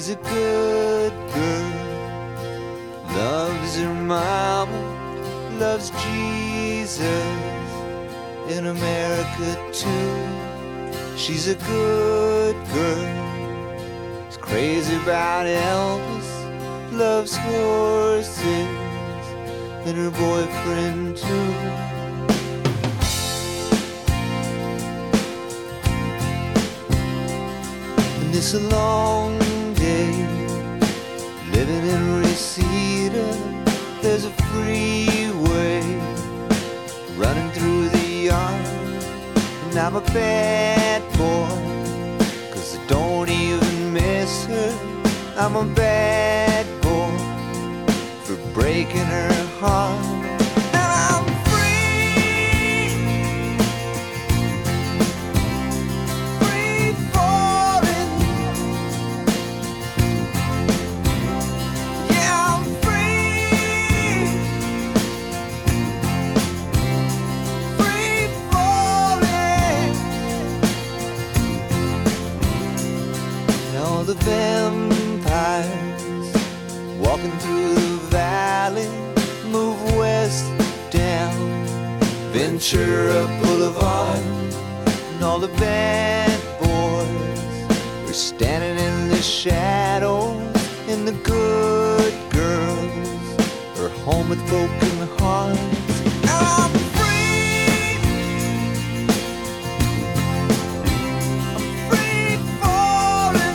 a good girl, loves her mama, loves Jesus, in America too. She's a good girl, is crazy about Elvis, loves horses, and her boyfriend too. And it's a long day living in Reseda. There's a freeway running through the yard, and I'm a bad boy, 'cause I don't even miss her. I'm a bad boy for breaking her heart. And I'm free, free falling. Yeah, I'm free, free falling. And all the vampires walking through the valley move west down Ventura Boulevard, and all the bad boys are standing in the shadows, and the good girls are home with broken hearts. I'm free, I'm free falling.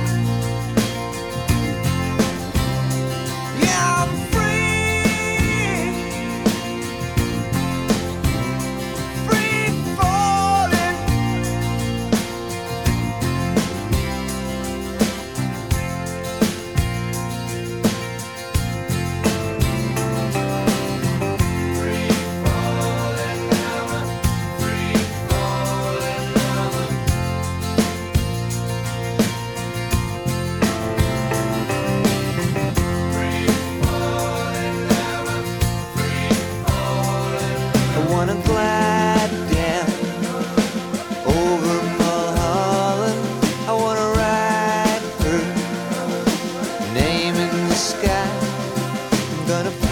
Yeah, I'm free, free falling. Free falling now, free falling now. Free falling now, free falling. I wanna glide down over Mulholland. I wanna write her name in the sky. I'm gonna